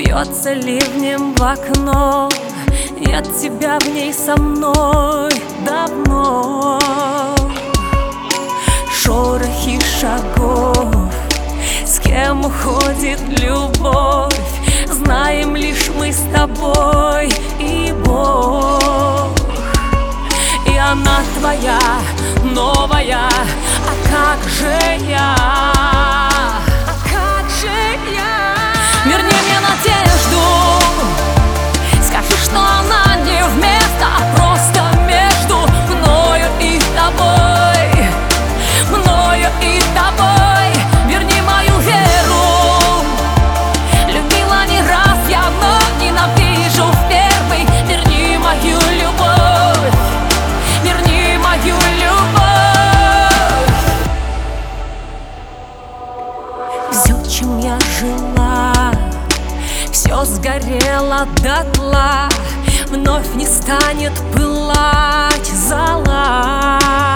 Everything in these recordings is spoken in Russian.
Бьется ливнем в окно, нет тебя в ней со мной давно. Шорохи шагов, с кем уходит любовь, знаем лишь мы с тобой и Бог. И она твоя, новая, а как же я? А как же я? Верни мне надежду, скажи, что она не вместо, а просто между мною и тобой, мною и тобой. Верни мою веру, любила не раз я, но ненавижу в первый. Верни мою любовь, верни мою любовь. Все, чем я жила, все сгорело дотла, вновь не станет пылать зола.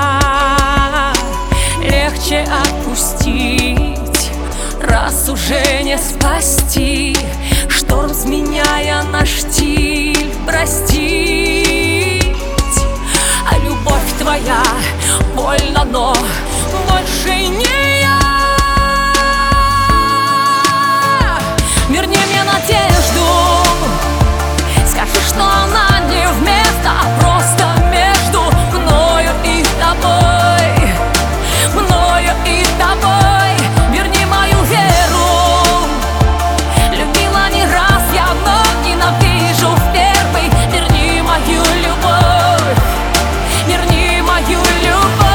Легче отпустить, раз уже не спасти, шторм сменяя наш стиль, простить. А любовь твоя больно, но больше не я. Верни мне надежду, скажи, что она не вместо, а просто между мною и тобой, мною и тобой. Верни мою веру, любила не раз я, но ненавижу в первый. Верни мою любовь, верни мою любовь.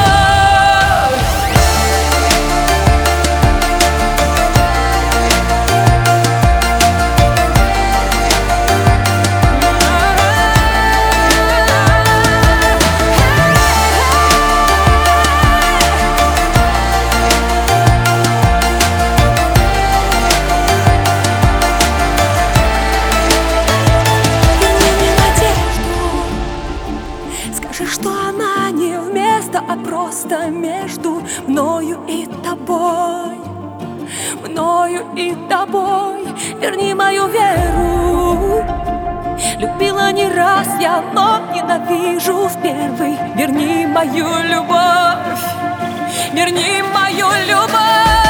Скажи, что она не вместо, а просто между мною и тобой, мною и тобой. Верни мою веру, любила не раз я, но ненавижу в первый. Верни мою любовь, верни мою любовь.